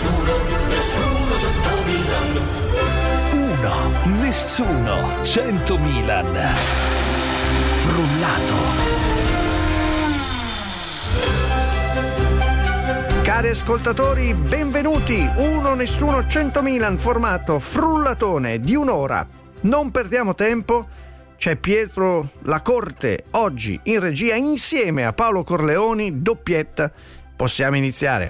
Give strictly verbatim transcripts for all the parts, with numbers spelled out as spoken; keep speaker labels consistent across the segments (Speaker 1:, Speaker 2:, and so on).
Speaker 1: Nessuno, nessuno cento Milan.
Speaker 2: Uno, nessuno cento Milan. Frullato.
Speaker 3: Cari ascoltatori, benvenuti. Uno, nessuno cento Milan, formato frullatone di un'ora. Non perdiamo tempo. C'è Pietro La Corte oggi in regia insieme a Paolo Corleoni, doppietta. Possiamo iniziare.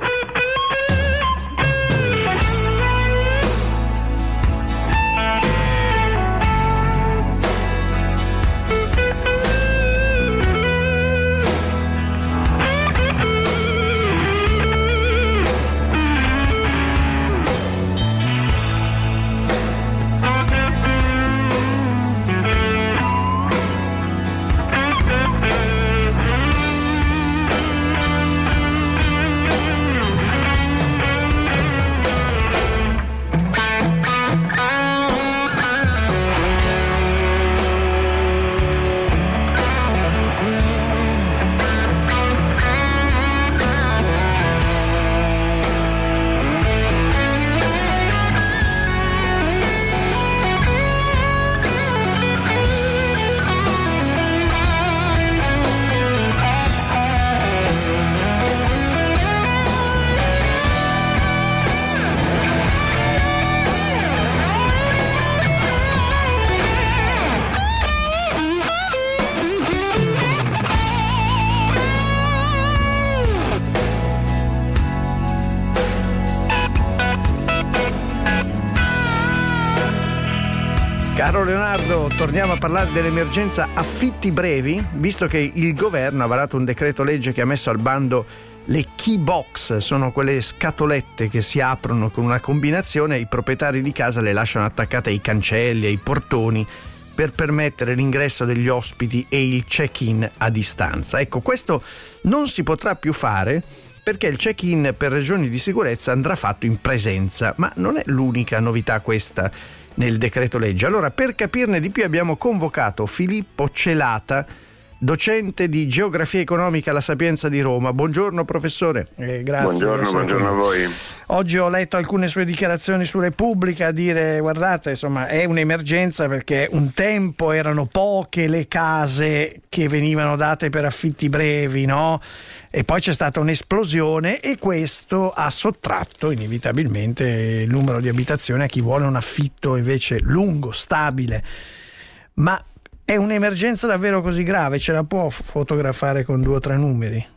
Speaker 3: Caro Leonardo, torniamo a parlare dell'emergenza affitti brevi, visto che il governo ha varato un decreto legge che ha messo al bando le key box, sono quelle scatolette che si aprono con una combinazione e i proprietari di casa le lasciano attaccate ai cancelli, ai portoni, per permettere l'ingresso degli ospiti e il check-in a distanza. Ecco, questo non si potrà più fare perché il check-in per ragioni di sicurezza andrà fatto in presenza, ma non è l'unica novità questa nel decreto legge. Allora, per capirne di più abbiamo convocato Filippo Celata, docente di geografia economica alla Sapienza di Roma. Buongiorno professore.
Speaker 4: Eh, grazie. Buongiorno, buongiorno a voi.
Speaker 3: Oggi ho letto alcune sue dichiarazioni su Repubblica a dire guardate, insomma, è un'emergenza perché un tempo erano poche le case che venivano date per affitti brevi, no? E poi c'è stata un'esplosione e questo ha sottratto inevitabilmente il numero di abitazioni a chi vuole un affitto invece lungo, stabile. Ma è un'emergenza davvero così grave? Ce la può fotografare con due o tre numeri?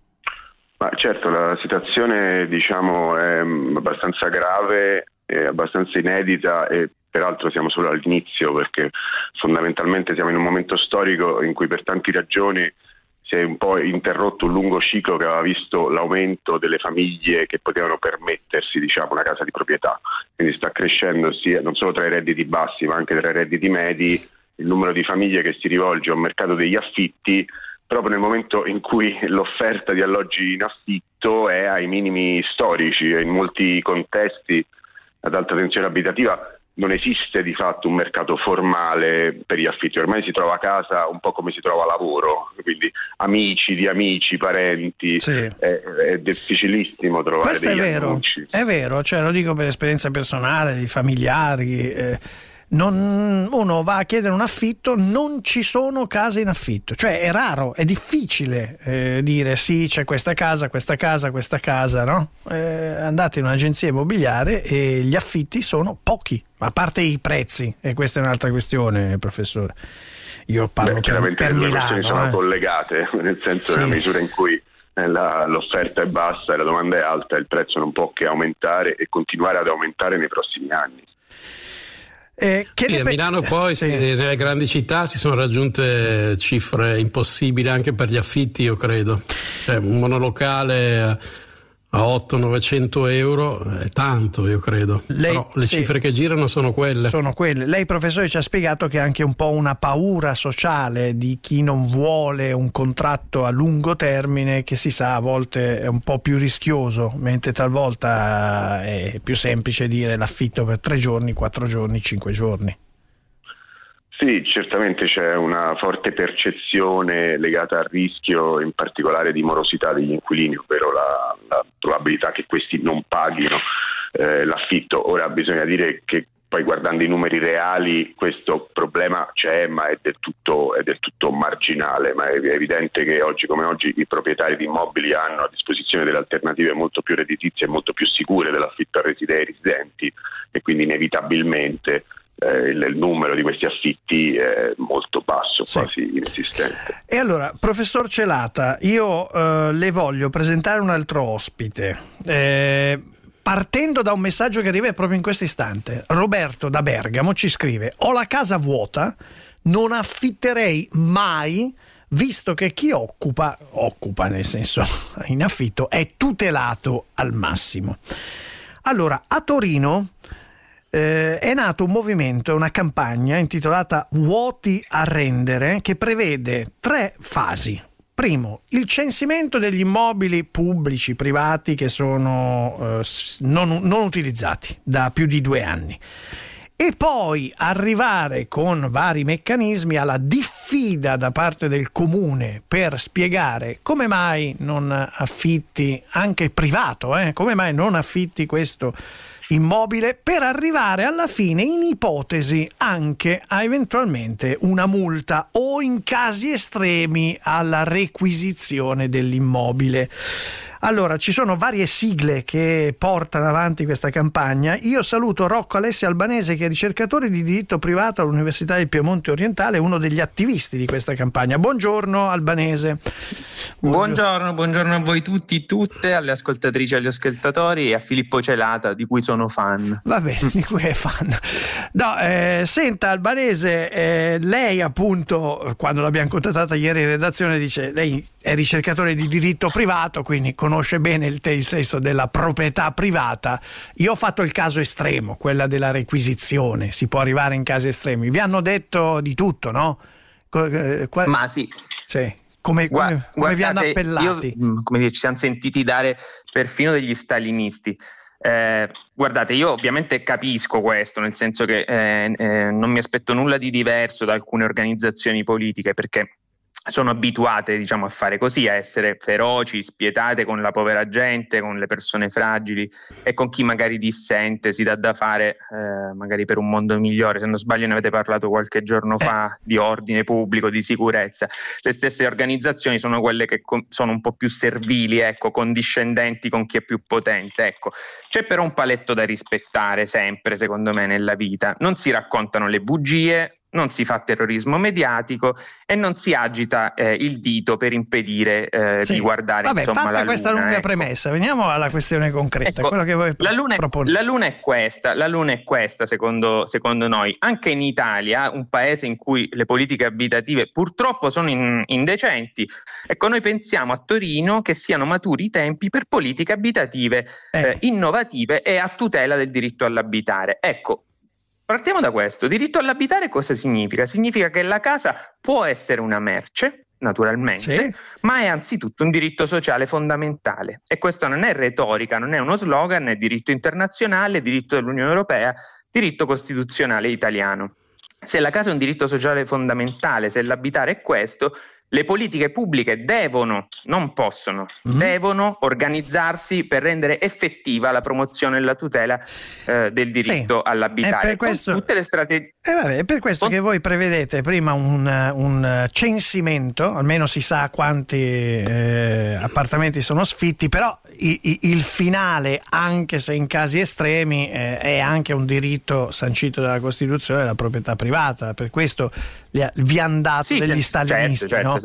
Speaker 4: Ma certo, la situazione diciamo è abbastanza grave, è abbastanza inedita e peraltro siamo solo all'inizio perché fondamentalmente siamo in un momento storico in cui per tante ragioni si è un po' interrotto un lungo ciclo che aveva visto l'aumento delle famiglie che potevano permettersi diciamo una casa di proprietà, quindi sta crescendo sia non solo tra i redditi bassi ma anche tra i redditi medi il numero di famiglie che si rivolge a un mercato degli affitti proprio nel momento in cui l'offerta di alloggi in affitto è ai minimi storici e in molti contesti ad alta tensione abitativa non esiste di fatto un mercato formale per gli affitti, ormai si trova a casa un po' come si trova lavoro, quindi amici di amici, parenti, sì. è, è difficilissimo trovare
Speaker 3: Questo
Speaker 4: degli
Speaker 3: è vero,
Speaker 4: annunci.
Speaker 3: È vero, cioè lo dico per esperienza personale, di familiari, eh, non, uno va a chiedere un affitto, non ci sono case in affitto, cioè è raro, è difficile eh, dire sì c'è questa casa, questa casa, questa casa, no? Eh, andate in un'agenzia immobiliare e gli affitti sono pochi, a parte i prezzi, e questa è un'altra questione, professore. Io parlo
Speaker 4: Beh,
Speaker 3: per,
Speaker 4: chiaramente
Speaker 3: per
Speaker 4: le
Speaker 3: Milano.
Speaker 4: questioni sono
Speaker 3: eh.
Speaker 4: collegate, nel senso
Speaker 3: sì.
Speaker 4: nella misura in cui la, l'offerta è bassa e la domanda è alta, il prezzo non può che aumentare e continuare ad aumentare nei prossimi anni.
Speaker 5: Eh, che sì, a Milano pe- poi sì. Nelle grandi città si sono raggiunte cifre impossibili anche per gli affitti, io credo. Cioè, un monolocale a ottocento novecento euro è tanto, io credo. Lei, però le sì, cifre che girano sono quelle.
Speaker 3: Sono quelle. Lei, professore, ci ha spiegato che è anche un po' una paura sociale di chi non vuole un contratto a lungo termine, che si sa a volte è un po' più rischioso, mentre talvolta è più semplice dire l'affitto per tre giorni, quattro giorni, cinque giorni.
Speaker 4: Sì, certamente c'è una forte percezione legata al rischio, in particolare di morosità degli inquilini, ovvero la, la probabilità che questi non paghino eh, l'affitto. Ora bisogna dire che poi, guardando i numeri reali, questo problema c'è, ma è del tutto, è del tutto marginale. Ma è evidente che oggi come oggi i proprietari di immobili hanno a disposizione delle alternative molto più redditizie e molto più sicure dell'affitto a reside- ai residenti, e quindi inevitabilmente eh, il, il numero di questi affitti è molto basso, sì, quasi inesistente.
Speaker 3: E allora, professor Celata, io eh, le voglio presentare un altro ospite. Eh, Partendo da un messaggio che arriva proprio in questo istante, Roberto da Bergamo ci scrive: ho la casa vuota, non affitterei mai, visto che chi occupa, occupa nel senso in affitto, è tutelato al massimo. Allora, a Torino eh, è nato un movimento, una campagna intitolata Vuoti a rendere, che prevede tre fasi. Primo, il censimento degli immobili pubblici, privati che sono eh, non, non utilizzati da più di due anni, e poi arrivare con vari meccanismi alla diffida da parte del comune per spiegare come mai non affitti, anche privato, eh, come mai non affitti questo immobile, per arrivare alla fine, in ipotesi, anche a eventualmente una multa o, in casi estremi, alla requisizione dell'immobile. Allora, ci sono varie sigle che portano avanti questa campagna. Io saluto Rocco Alessio Albanese, che è ricercatore di diritto privato all'Università del Piemonte Orientale, uno degli attivisti di questa campagna. Buongiorno Albanese.
Speaker 6: Buongiorno, buongiorno a voi tutti, tutte, alle ascoltatrici e agli ascoltatori, e a Filippo Celata, di cui sono fan.
Speaker 3: Va bene, di cui è fan. No, eh, senta Albanese, eh, lei appunto, quando l'abbiamo contattata ieri in redazione, dice lei è ricercatore di diritto privato, quindi conosce bene il, il senso della proprietà privata. Io ho fatto il caso estremo, quella della requisizione, si può arrivare in casi estremi. Vi hanno detto di tutto, no? Qua,
Speaker 6: Ma sì.
Speaker 3: Sì. Come, come, come guardate, vi hanno appellati?
Speaker 6: Io, come dire, ci siamo sentiti dare perfino degli stalinisti. Eh, guardate, io ovviamente capisco questo, nel senso che eh, eh, non mi aspetto nulla di diverso da alcune organizzazioni politiche, perché sono abituate, diciamo, a fare così, a essere feroci, spietate con la povera gente, con le persone fragili e con chi magari dissente, si dà da fare eh, magari per un mondo migliore. Se non sbaglio ne avete parlato qualche giorno fa, di ordine pubblico, di sicurezza. Le stesse organizzazioni sono quelle che com- sono un po' più servili, ecco, condiscendenti con chi è più potente. Ecco, c'è però un paletto da rispettare sempre, secondo me, nella vita. Non si raccontano le bugie, non si fa terrorismo mediatico e non si agita eh, il dito per impedire eh, sì. di guardare
Speaker 3: Vabbè,
Speaker 6: insomma,
Speaker 3: fatta
Speaker 6: la
Speaker 3: questa
Speaker 6: luna,
Speaker 3: lunga
Speaker 6: ecco.
Speaker 3: premessa, veniamo alla questione concreta.
Speaker 6: Ecco,
Speaker 3: quello che voi
Speaker 6: la, luna è, la luna è questa, la luna è questa secondo, secondo noi. Anche in Italia, un paese in cui le politiche abitative purtroppo sono in, indecenti, ecco, noi pensiamo a Torino che siano maturi i tempi per politiche abitative eh. Eh, innovative e a tutela del diritto all'abitare. Ecco, partiamo da questo. Diritto all'abitare cosa significa? Significa che la casa può essere una merce, naturalmente, sì. ma è anzitutto un diritto sociale fondamentale. E questo non è retorica, non è uno slogan, è diritto internazionale, diritto dell'Unione Europea, diritto costituzionale italiano. Se la casa è un diritto sociale fondamentale, se l'abitare è questo, le politiche pubbliche devono, non possono, mm-hmm. devono organizzarsi per rendere effettiva la promozione e la tutela eh, del diritto sì. all'abitare. È per questo, tutte le strategie.
Speaker 3: Eh vabbè, è per questo con... che voi prevedete prima un, un censimento, almeno si sa quanti eh, appartamenti sono sfitti, però i, i, il finale, anche se in casi estremi, eh, è anche un diritto sancito dalla Costituzione della proprietà privata. Per questo vi hanno dato sì, degli stalinisti,
Speaker 6: certo, certo,
Speaker 3: no?
Speaker 6: Sì.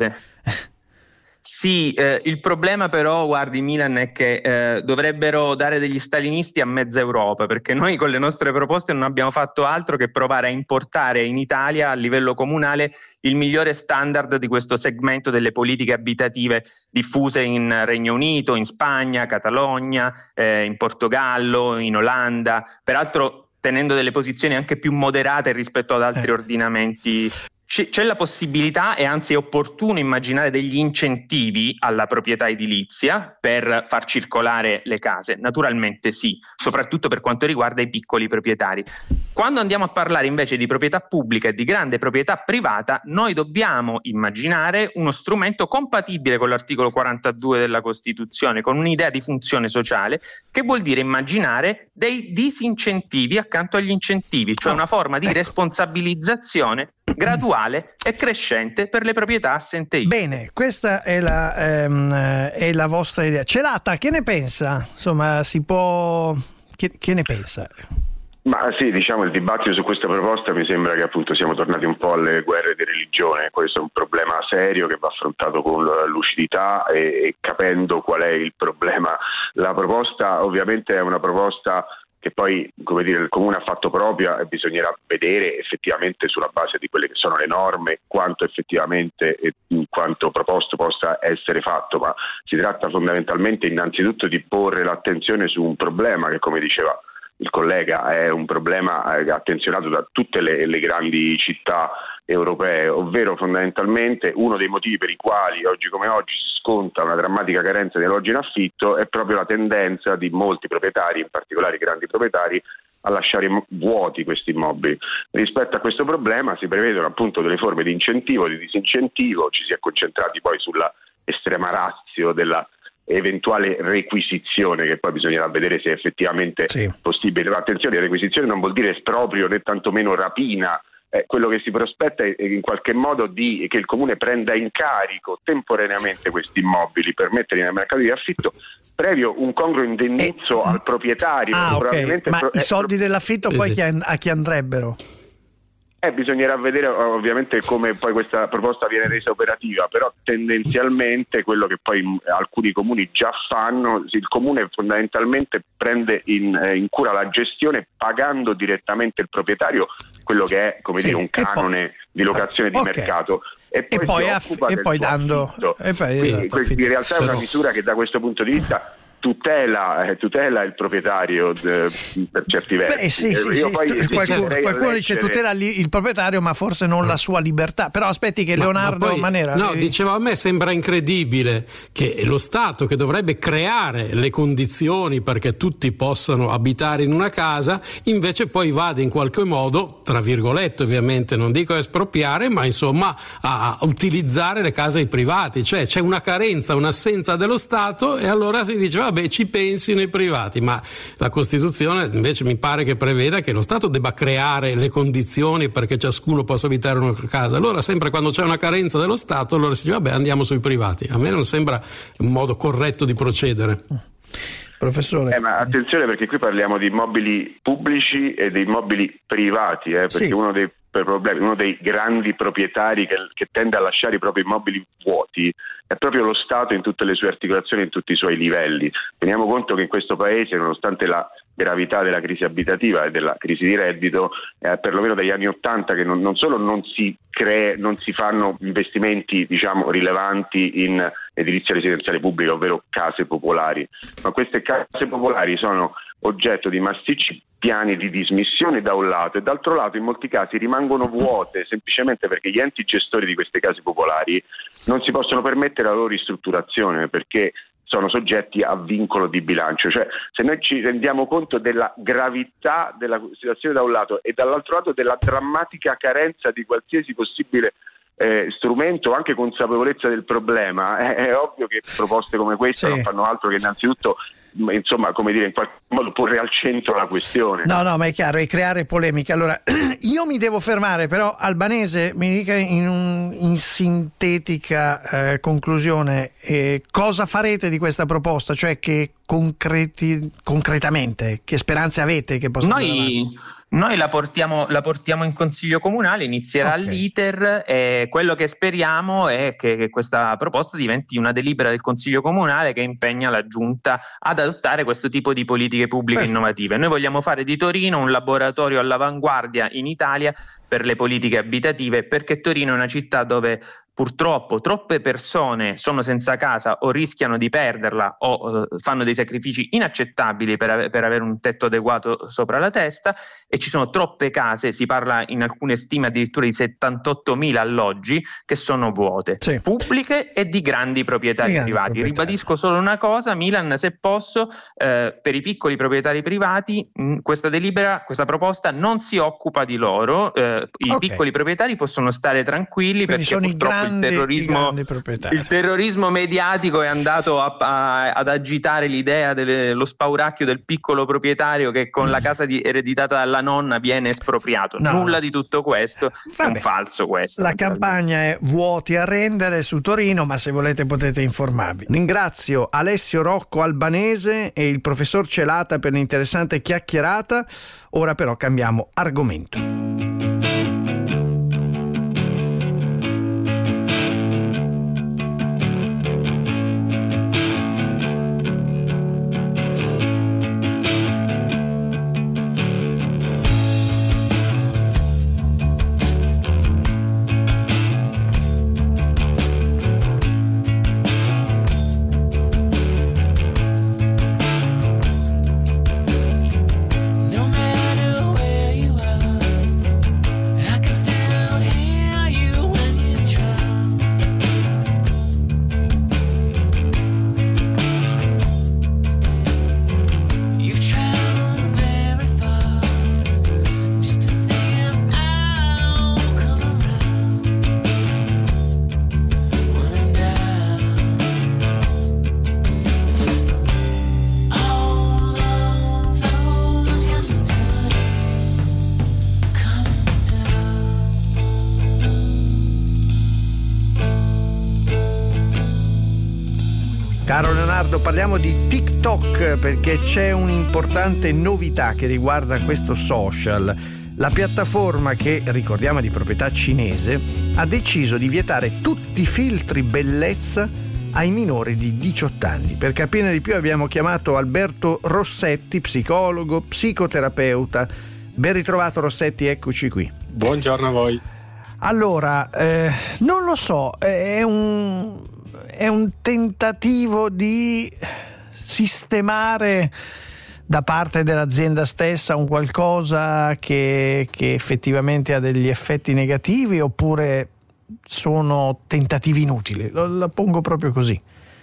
Speaker 6: Sì, eh, il problema però, guardi Milan, è che eh, dovrebbero dare degli stalinisti a mezza Europa, perché noi con le nostre proposte non abbiamo fatto altro che provare a importare in Italia a livello comunale il migliore standard di questo segmento delle politiche abitative diffuse in Regno Unito, in Spagna, Catalogna, eh, in Portogallo, in Olanda, peraltro tenendo delle posizioni anche più moderate rispetto ad altri eh. ordinamenti c'è la possibilità, e anzi è opportuno immaginare degli incentivi alla proprietà edilizia per far circolare le case? Naturalmente sì, soprattutto per quanto riguarda i piccoli proprietari. Quando andiamo a parlare invece di proprietà pubblica e di grande proprietà privata, noi dobbiamo immaginare uno strumento compatibile con l'articolo quarantadue della Costituzione, con un'idea di funzione sociale, che vuol dire immaginare dei disincentivi accanto agli incentivi, cioè una forma di responsabilizzazione graduale e crescente per le proprietà assenteiste.
Speaker 3: Bene, questa è la, ehm, è la vostra idea. Celata, che ne pensa? Insomma, si può... Che, che ne pensa?
Speaker 4: Ma sì, diciamo, il dibattito su questa proposta mi sembra che appunto siamo tornati un po' alle guerre di religione. Questo è un problema serio che va affrontato con lucidità e, e capendo qual è il problema. La proposta ovviamente è una proposta che poi, come dire, il Comune ha fatto propria, e bisognerà vedere effettivamente sulla base di quelle che sono le norme quanto effettivamente e quanto proposto possa essere fatto, ma si tratta fondamentalmente innanzitutto di porre l'attenzione su un problema che, come diceva il collega, è un problema attenzionato da tutte le, le grandi città europee, ovvero fondamentalmente uno dei motivi per i quali oggi come oggi si sconta una drammatica carenza di alloggi in affitto è proprio la tendenza di molti proprietari, in particolare i grandi proprietari, a lasciare vuoti questi immobili. Rispetto a questo problema si prevedono appunto delle forme di incentivo, di disincentivo, ci si è concentrati poi sulla estrema ratio della eventuale requisizione, che poi bisognerà vedere se è effettivamente sì. possibile. Ma attenzione, requisizione non vuol dire esproprio né tantomeno rapina. Eh, quello che si prospetta è in qualche modo di che il Comune prenda in carico temporaneamente questi immobili per metterli nel mercato di affitto previo un congruo indennizzo eh, al proprietario.
Speaker 3: Ah, okay. Ma pro- i soldi
Speaker 4: pro-
Speaker 3: dell'affitto
Speaker 4: sì,
Speaker 3: poi
Speaker 4: sì.
Speaker 3: Chi an- a chi andrebbero?
Speaker 4: Eh, bisognerà vedere ovviamente come poi questa proposta viene resa operativa, però tendenzialmente quello che poi alcuni comuni già fanno, il Comune fondamentalmente prende in, eh, in cura la gestione pagando direttamente il proprietario quello che è, come sì, dire, un canone poi, di locazione di okay. mercato. E poi,
Speaker 3: e poi, aff- e poi dando e poi,
Speaker 4: Quindi,
Speaker 3: esatto,
Speaker 4: in realtà è una misura che da questo punto di vista tutela, eh, tutela il proprietario de, per certi versi.
Speaker 3: Beh, sì, sì, sì, poi sì, qualcuno, qualcuno dice tutela li, il proprietario, ma forse non la sua libertà. Però aspetti che ma, Leonardo ma poi, Manera.
Speaker 5: No,
Speaker 3: eh...
Speaker 5: dicevo, a me sembra incredibile che è lo Stato che dovrebbe creare le condizioni perché tutti possano abitare in una casa, invece poi vada in qualche modo, tra virgolette ovviamente, non dico a espropriare, ma insomma a utilizzare le case ai privati. Cioè c'è una carenza, un'assenza dello Stato e allora si dice vabbè, ci pensino i privati, ma la Costituzione invece mi pare che preveda che lo Stato debba creare le condizioni perché ciascuno possa abitare in una casa. Allora sempre quando c'è una carenza dello Stato allora si dice vabbè, andiamo sui privati. A me non sembra un modo corretto di procedere.
Speaker 3: Professore.
Speaker 4: Eh, ma attenzione, perché qui parliamo di immobili pubblici e di immobili privati, eh, perché sì. uno dei problemi, uno dei grandi proprietari che, che tende a lasciare i propri immobili vuoti è proprio lo Stato in tutte le sue articolazioni, in tutti i suoi livelli. Teniamo conto che in questo Paese, nonostante la gravità della crisi abitativa e della crisi di reddito, eh, perlomeno dagli anni Ottanta, che non, non solo non si crea, non si fanno investimenti, diciamo, rilevanti in edilizia residenziale pubblica, ovvero case popolari, ma queste case popolari sono oggetto di massicci piani di dismissione da un lato e d'altro lato in molti casi rimangono vuote semplicemente perché gli enti gestori di queste case popolari non si possono permettere la loro ristrutturazione perché sono soggetti a vincolo di bilancio. Cioè, se noi ci rendiamo conto della gravità della situazione da un lato e dall'altro lato della drammatica carenza di qualsiasi possibile eh, strumento, anche consapevolezza del problema, è, è ovvio che proposte come queste sì. non fanno altro che innanzitutto, insomma, come dire, in qualche modo porre al centro la questione.
Speaker 3: No, no, ma è chiaro, è creare polemiche. Allora, io mi devo fermare, però Albanese mi dica in, un, in sintetica eh, conclusione eh, cosa farete di questa proposta, cioè che concreti, concretamente, che speranze avete che possa
Speaker 6: Noi, noi la portiamo, la portiamo in Consiglio Comunale, inizierà okay. l'iter e quello che speriamo è che, che questa proposta diventi una delibera del Consiglio Comunale che impegna la Giunta ad adottare questo tipo di politiche pubbliche Perfetto. innovative. Noi vogliamo fare di Torino un laboratorio all'avanguardia in Italia per le politiche abitative, perché Torino è una città dove purtroppo troppe persone sono senza casa o rischiano di perderla o eh, fanno dei sacrifici inaccettabili per, ave- per avere un tetto adeguato sopra la testa, e ci sono troppe case, si parla in alcune stime addirittura di settantottomila alloggi che sono vuote, sì, pubbliche e di grandi proprietari grandi privati. Proprietari. Ribadisco solo una cosa, Milan, se posso, eh, per i piccoli proprietari privati mh, questa delibera, questa proposta non si occupa di loro, eh, i okay. piccoli proprietari possono stare tranquilli. Quindi perché purtroppo grandi, il terrorismo il terrorismo mediatico è andato a, a, ad agitare l'idea dello spauracchio del piccolo proprietario che con mm. la casa di, ereditata dalla nonna viene espropriato. No. Nulla di tutto questo. Vabbè, è un falso questo.
Speaker 3: La campagna è vuoti a rendere su Torino, ma se volete potete informarvi. Ringrazio Alessio Rocco Albanese e il professor Celata per l'interessante chiacchierata. Ora però cambiamo argomento. Caro Leonardo, parliamo di TikTok perché c'è un'importante novità che riguarda questo social. La piattaforma, che ricordiamo è di proprietà cinese, ha deciso di vietare tutti i filtri bellezza ai minori di diciotto anni. Per capire di più abbiamo chiamato Alberto Rossetti, psicologo, psicoterapeuta. Ben ritrovato Rossetti, eccoci qui.
Speaker 7: Buongiorno a voi.
Speaker 3: Allora, eh, non lo so, è un... è un tentativo di sistemare da parte dell'azienda stessa un qualcosa che, che effettivamente ha degli effetti negativi, oppure sono tentativi inutili? Lo, la pongo proprio così.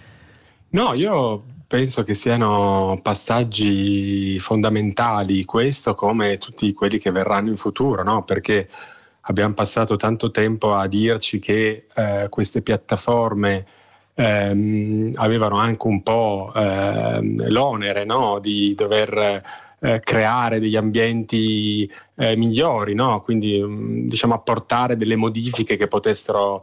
Speaker 7: No, io penso che siano passaggi fondamentali, questo come tutti quelli che verranno in futuro, no? Perché abbiamo passato tanto tempo a dirci che eh, queste piattaforme Ehm, avevano anche un po' ehm, l'onere, no? Di dover eh, creare degli ambienti eh, migliori, no? Quindi mh, diciamo apportare delle modifiche che potessero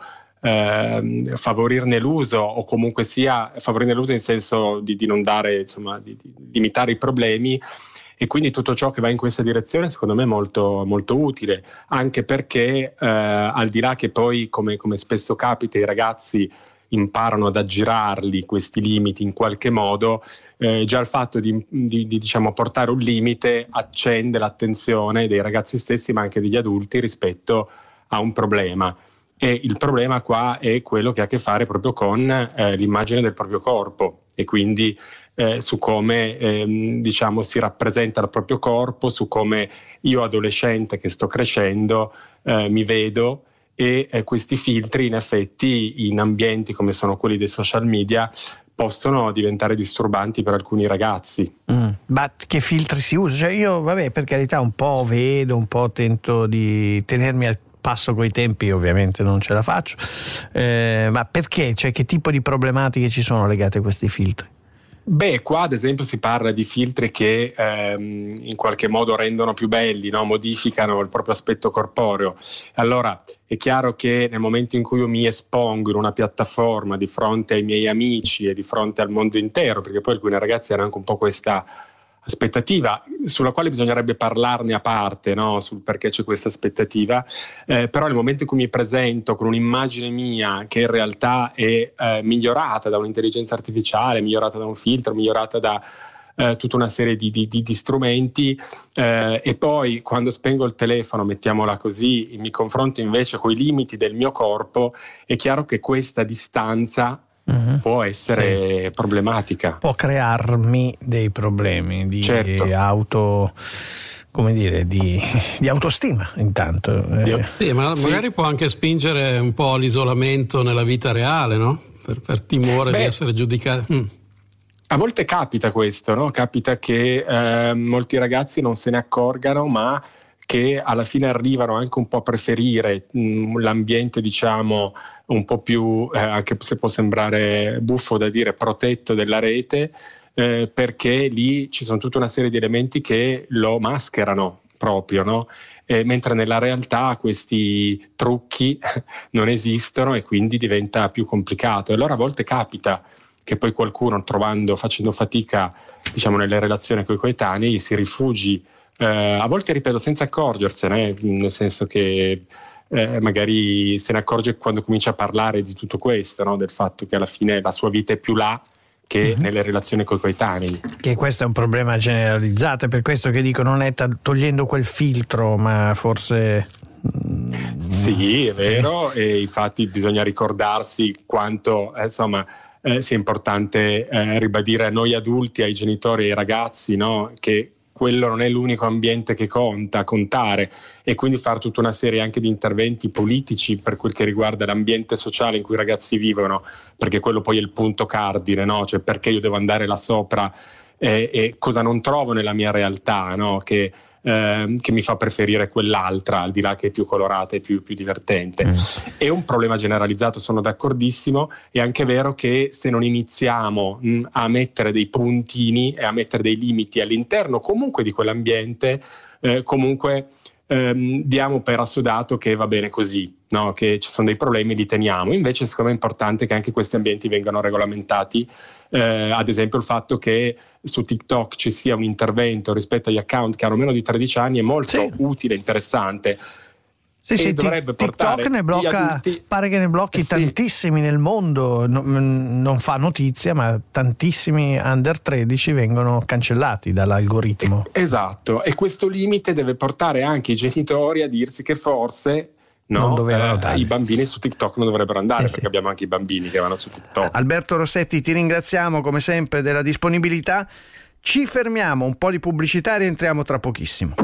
Speaker 7: ehm, favorirne l'uso, o comunque sia favorirne l'uso in senso di, di non dare, insomma, di, di limitare i problemi. E quindi tutto ciò che va in questa direzione secondo me è molto, molto utile, anche perché eh, al di là che poi, come, come spesso capita, i ragazzi imparano ad aggirarli questi limiti in qualche modo, eh, già il fatto di, di, di diciamo, portare un limite accende l'attenzione dei ragazzi stessi, ma anche degli adulti, rispetto a un problema. E il problema qua è quello che ha a che fare proprio con eh, l'immagine del proprio corpo, e quindi eh, su come ehm, diciamo si rappresenta il proprio corpo, su come io adolescente che sto crescendo eh, mi vedo. E eh, questi filtri, in effetti, in ambienti come sono quelli dei social media, possono diventare disturbanti per alcuni ragazzi.
Speaker 3: Mm. Ma che filtri si usa? Cioè io, vabbè, per carità, un po' vedo, un po' tento di tenermi al passo coi tempi, ovviamente non ce la faccio, eh, ma perché? Cioè, che tipo di problematiche ci sono legate a questi filtri?
Speaker 7: Beh, qua ad esempio si parla di filtri che ehm, in qualche modo rendono più belli, no? Modificano il proprio aspetto corporeo. Allora è chiaro che nel momento in cui io mi espongo in una piattaforma di fronte ai miei amici e di fronte al mondo intero, perché poi alcuni ragazzi hanno anche un po' questa aspettativa sulla quale bisognerebbe parlarne a parte, no? Sul perché c'è questa aspettativa, eh, però nel momento in cui mi presento con un'immagine mia che in realtà è eh, migliorata da un'intelligenza artificiale, migliorata da un filtro, migliorata da eh, tutta una serie di, di, di, di strumenti eh, e poi quando spengo il telefono, mettiamola così, mi confronto invece con i limiti del mio corpo, è chiaro che questa distanza uh-huh. può essere sì. problematica.
Speaker 3: Può crearmi dei problemi di certo. auto... come dire, di, di autostima intanto. Eh.
Speaker 5: Sì, ma sì. magari può anche spingere un po' all'isolamento nella vita reale, no? Per, per timore Beh, di essere giudicati. Mm.
Speaker 7: A volte capita questo, no? Capita che eh, molti ragazzi non se ne accorgano, ma che alla fine arrivano anche un po' a preferire mh, l'ambiente, diciamo, un po' più, eh, anche se può sembrare buffo da dire, protetto della rete, eh, perché lì ci sono tutta una serie di elementi che lo mascherano proprio, no? Eh, mentre nella realtà questi trucchi non esistono e quindi diventa più complicato. E allora a volte capita che poi qualcuno, trovando, facendo fatica, diciamo, nelle relazioni con i coetanei, si rifugi, eh, a volte, ripeto, senza accorgersene, nel senso che eh, magari se ne accorge quando comincia a parlare di tutto questo, no? Del fatto che alla fine la sua vita è più là che mm-hmm. nelle relazioni con i coetanei. Che
Speaker 3: questo è un problema generalizzato, è per questo che dico non è t- togliendo quel filtro, ma forse...
Speaker 7: Sì, è vero, e infatti bisogna ricordarsi quanto, eh, insomma, eh, sia importante eh, ribadire a noi adulti, ai genitori e ai ragazzi, no? Che quello non è l'unico ambiente che conta, contare, e quindi fare tutta una serie anche di interventi politici per quel che riguarda l'ambiente sociale in cui i ragazzi vivono, perché quello poi è il punto cardine, no? Cioè perché io devo andare là sopra eh, e cosa non trovo nella mia realtà, no? Che Eh, che mi fa preferire quell'altra, al di là che è più colorata e più, più divertente. Mm. È un problema generalizzato, sono d'accordissimo. È anche vero che se non iniziamo mh, a mettere dei puntini e a mettere dei limiti all'interno comunque di quell'ambiente, eh, comunque ehm, diamo per assodato che va bene così, no? Che ci sono dei problemi, li teniamo. Invece secondo me è importante che anche questi ambienti vengano regolamentati, eh, ad esempio il fatto che su TikTok ci sia un intervento rispetto agli account che hanno meno di tredici anni è molto sì. utile, interessante.
Speaker 3: Sì, sì, dovrebbe portare TikTok ne blocca, adulti... pare che ne blocchi eh, tantissimi sì. nel mondo, no, non fa notizia, ma tantissimi under tredici vengono cancellati dall'algoritmo.
Speaker 7: Esatto, e questo limite deve portare anche i genitori a dirsi che forse no, eh, i bambini su TikTok non dovrebbero andare, sì, perché sì. abbiamo anche i bambini che vanno su TikTok.
Speaker 3: Alberto Rossetti, ti ringraziamo come sempre della disponibilità. Ci fermiamo, un po' di pubblicità e rientriamo tra pochissimo.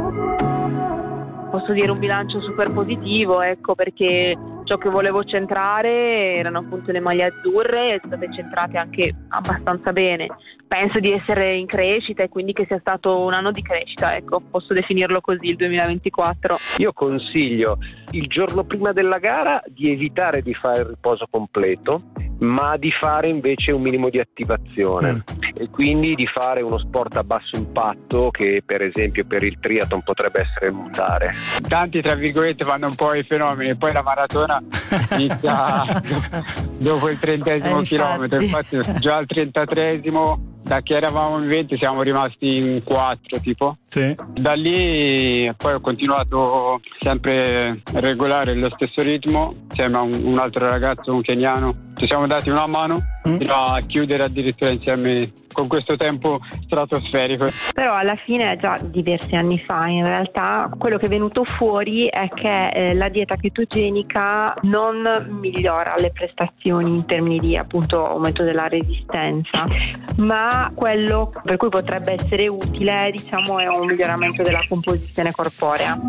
Speaker 8: Posso dire un bilancio super positivo, ecco, perché ciò che volevo centrare erano appunto le maglie azzurre e state centrate anche abbastanza bene. Penso di essere in crescita e quindi che sia stato un anno di crescita, ecco, posso definirlo così il duemilaventiquattro.
Speaker 9: Io consiglio il giorno prima della gara di evitare di fare il riposo completo, ma di fare invece un minimo di attivazione mm. e quindi di fare uno sport a basso impatto che per esempio per il triathlon potrebbe essere il nuotare.
Speaker 10: Tanti tra virgolette fanno un po' i fenomeni e poi la maratona inizia dopo il trentesimo eh, chilometro, infatti già al trentatreesimo da che eravamo in venti siamo rimasti in quattro tipo. Sì. Da lì poi ho continuato sempre regolare lo stesso ritmo insieme a un, un altro ragazzo, un keniano. Ci siamo dati una mano mm. a chiudere addirittura insieme con questo tempo stratosferico.
Speaker 8: Però alla fine, già diversi anni fa, in realtà quello che è venuto fuori è che eh, la dieta chetogenica non migliora le prestazioni in termini di appunto aumento della resistenza, ma quello per cui potrebbe essere utile, diciamo, è un miglioramento della composizione corporea.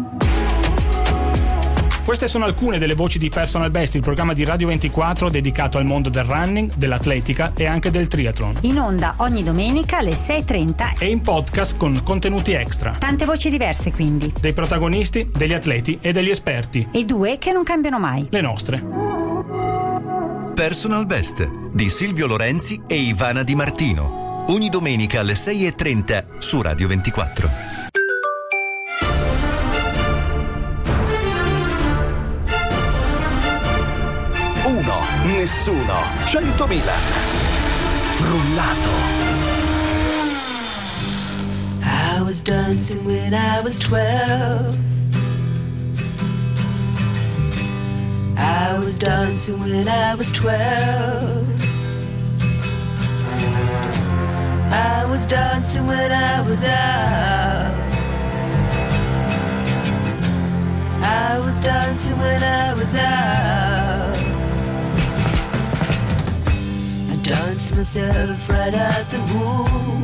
Speaker 11: Queste sono alcune delle voci di Personal Best, il programma di Radio ventiquattro dedicato al mondo del running, dell'atletica e anche del triathlon.
Speaker 12: In onda ogni domenica alle sei e trenta
Speaker 11: e in podcast con contenuti extra.
Speaker 12: Tante voci diverse quindi.
Speaker 11: Dei protagonisti, degli atleti e degli esperti.
Speaker 12: E due che non cambiano mai.
Speaker 11: Le nostre.
Speaker 13: Personal Best di Silvio Lorenzi e Ivana Di Martino. Ogni domenica alle sei e trenta su Radio ventiquattro.
Speaker 2: Uno, nessuno, centomila. Frullato.
Speaker 14: I was dancing when I was twelve. I was dancing when I was twelve. I was dancing when I was out. I was dancing when I was out. I danced myself right out the womb.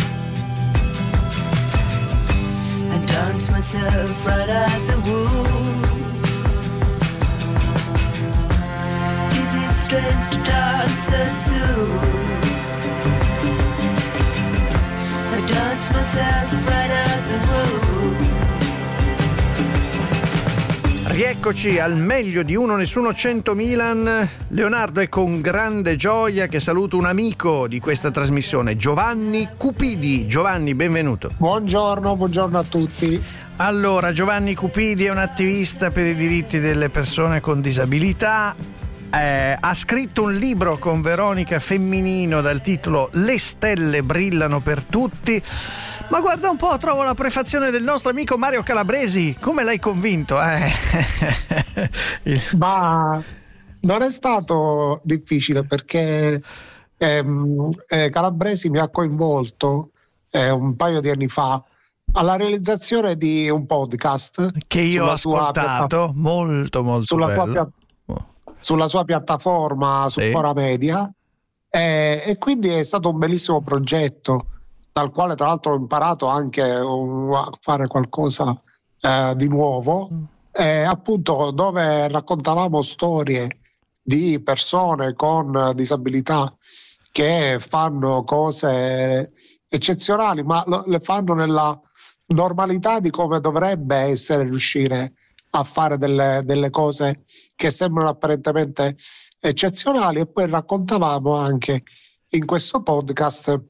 Speaker 14: I danced myself right out the womb. Is it strange to dance so soon? I danced myself right out the womb.
Speaker 3: Rieccoci al meglio di Uno Nessuno cento Milan. Leonardo, è con grande gioia che saluto un amico di questa trasmissione, Giovanni Cupidi. Giovanni, benvenuto.
Speaker 15: Buongiorno, buongiorno a tutti.
Speaker 3: Allora, Giovanni Cupidi è un attivista per i diritti delle persone con disabilità. Eh, ha scritto un libro con Veronica Femminino dal titolo Le stelle brillano per tutti. Ma guarda un po', trovo la prefazione del nostro amico Mario Calabresi. Come l'hai convinto? Eh?
Speaker 15: Ma non è stato difficile, perché ehm, eh, Calabresi mi ha coinvolto eh, un paio di anni fa alla realizzazione di un podcast
Speaker 3: che io ho ascoltato, sua, molto molto
Speaker 15: sulla
Speaker 3: bello.
Speaker 15: Sua,
Speaker 3: oh.
Speaker 15: sulla sua piattaforma su
Speaker 3: Sì.
Speaker 15: Fora Media, eh, e quindi è stato un bellissimo progetto, dal quale tra l'altro ho imparato anche uh, a fare qualcosa uh, di nuovo, mm. eh, appunto dove raccontavamo storie di persone con disabilità che fanno cose eccezionali, ma lo, le fanno nella normalità di come dovrebbe essere riuscire a fare delle, delle cose che sembrano apparentemente eccezionali. E poi raccontavamo anche in questo podcast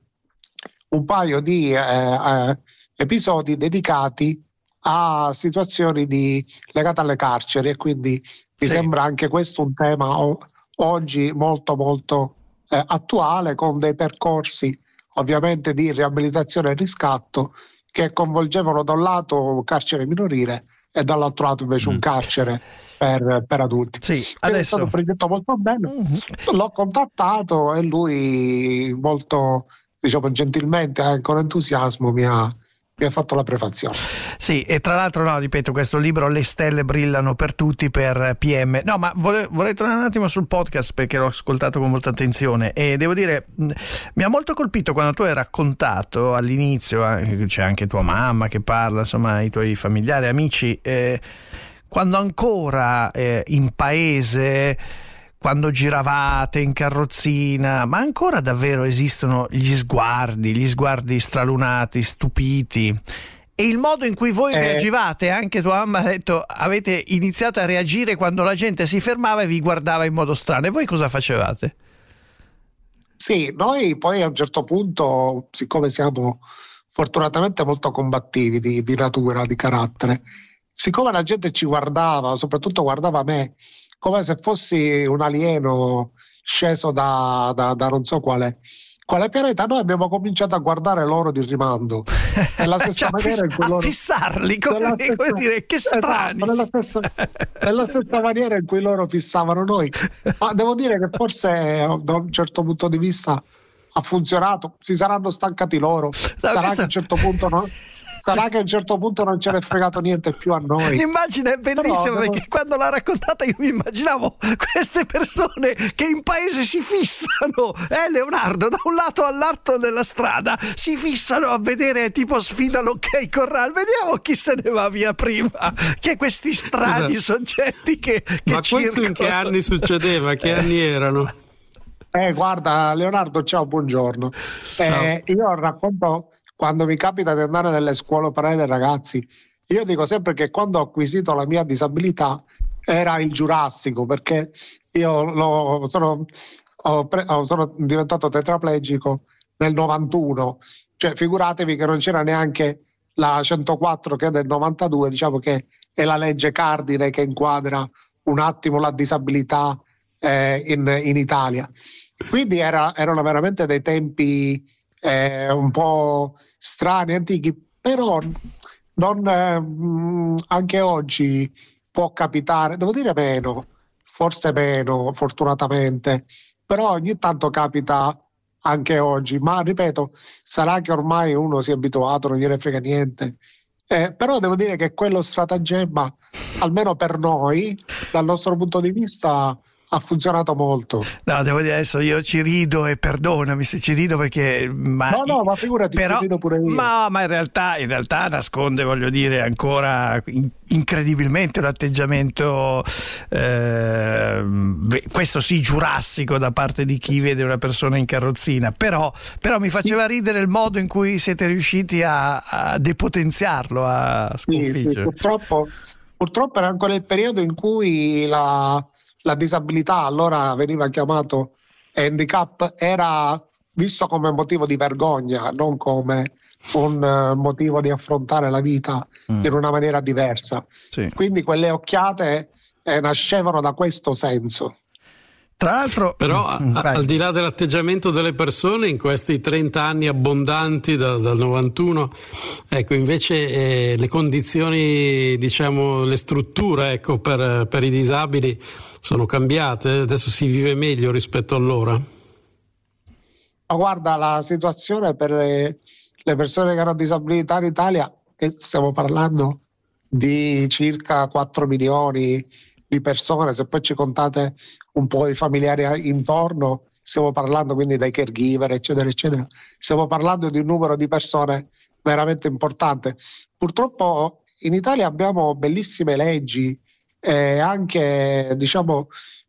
Speaker 15: un paio di eh, eh, episodi dedicati a situazioni di, legate alle carceri, e quindi mi
Speaker 3: sì.
Speaker 15: sembra anche questo un tema o, oggi molto molto eh, attuale, con dei percorsi ovviamente di riabilitazione e riscatto che coinvolgevano da un lato carcere minorile e dall'altro lato invece mm. un carcere per, per adulti.
Speaker 3: Sì,
Speaker 15: adesso... È
Speaker 3: adesso...
Speaker 15: stato un progetto molto bello. Mm-hmm. L'ho contattato e lui molto, diciamo, gentilmente, eh, con entusiasmo mi ha, mi ha fatto la prefazione.
Speaker 3: Sì, e tra l'altro, no, ripeto, questo libro Le stelle brillano per tutti, per P M. No, ma vorrei, vorrei tornare un attimo sul podcast, perché l'ho ascoltato con molta attenzione e devo dire, mi ha molto colpito quando tu hai raccontato all'inizio, eh, c'è anche tua mamma che parla, insomma i tuoi familiari, amici, eh, quando ancora eh, in paese, quando giravate in carrozzina, ma ancora davvero esistono gli sguardi, gli sguardi stralunati, stupiti, e il modo in cui voi eh. reagivate, anche tua mamma ha detto, avete iniziato a reagire quando la gente si fermava e vi guardava in modo strano, e voi cosa facevate?
Speaker 15: Sì, noi poi a un certo punto, siccome siamo fortunatamente molto combattivi di, di natura, di carattere, siccome la gente ci guardava, soprattutto guardava me, come se fossi un alieno sceso da, da, da non so quale, quale pianeta, noi abbiamo cominciato a guardare loro di rimando. Nella stessa
Speaker 3: cioè,
Speaker 15: maniera in cui loro,
Speaker 3: a fissarli, come, stessa, come dire, che strani.
Speaker 15: Esatto, nella, stessa, nella stessa maniera in cui loro fissavano noi. Ma devo dire che forse da un certo punto di vista ha funzionato, si saranno stancati loro, no, sarà questo... che a un certo punto no? Sarà che a un certo punto non ce n'è fregato niente più a noi.
Speaker 3: L'immagine è bellissima. Però, perché
Speaker 15: devo...
Speaker 3: quando l'ha raccontata io mi immaginavo queste persone che in paese si fissano, eh Leonardo, da un lato all'altro della strada, si fissano a vedere, tipo sfida l'ok corral, vediamo chi se ne va via prima, che questi strani esatto. soggetti che, che
Speaker 5: ma
Speaker 3: circolano.
Speaker 5: Questo in che anni succedeva? Che anni erano?
Speaker 15: Eh guarda Leonardo, ciao, buongiorno. Eh, io racconto, quando mi capita di andare nelle scuole operaie dei ragazzi, io dico sempre che quando ho acquisito la mia disabilità era il Giurassico, perché io lo, sono, ho pre, sono diventato tetraplegico nel novantuno, cioè figuratevi che non c'era neanche la centoquattro che è del novantadue, diciamo che è la legge cardine che inquadra un attimo la disabilità eh, in, in Italia. Quindi era, erano veramente dei tempi eh, un po' strani, antichi, però non, eh, anche oggi può capitare, devo dire meno, forse meno fortunatamente, però ogni tanto capita anche oggi, ma ripeto, sarà che ormai uno si è abituato, non gliene frega niente. Eh, però devo dire che quello stratagemma, almeno per noi, dal nostro punto di vista, ha funzionato molto.
Speaker 3: No, devo dire adesso io ci rido e perdonami se ci rido perché ma
Speaker 15: no no ma figurati, però, ci rido pure io.
Speaker 3: Ma, ma in realtà in realtà nasconde, voglio dire, ancora incredibilmente un atteggiamento eh, questo sì giurassico da parte di chi vede una persona in carrozzina, però, però mi faceva sì. ridere il modo in cui siete riusciti a, a depotenziarlo, a sconfiggere.
Speaker 15: Sì, sì, purtroppo, purtroppo era ancora il periodo in cui la La disabilità, allora veniva chiamato handicap, era visto come motivo di vergogna, non come un uh, motivo di affrontare la vita mm. in una maniera diversa. Sì. Quindi quelle occhiate eh, nascevano da questo senso.
Speaker 3: Tra l'altro,
Speaker 5: però a, al di là dell'atteggiamento delle persone in questi trenta anni abbondanti da, dal novantuno, ecco invece eh, le condizioni, diciamo le strutture ecco, per, per i disabili sono cambiate, adesso si vive meglio rispetto allora?
Speaker 15: Ma guarda, la situazione per le, le persone che hanno disabilità in Italia, e stiamo parlando di circa quattro milioni di persone, se poi ci contate un po' i familiari intorno, stiamo parlando quindi dai caregiver, eccetera, eccetera, stiamo parlando di un numero di persone veramente importante. Purtroppo in Italia abbiamo bellissime leggi, e anche diciamo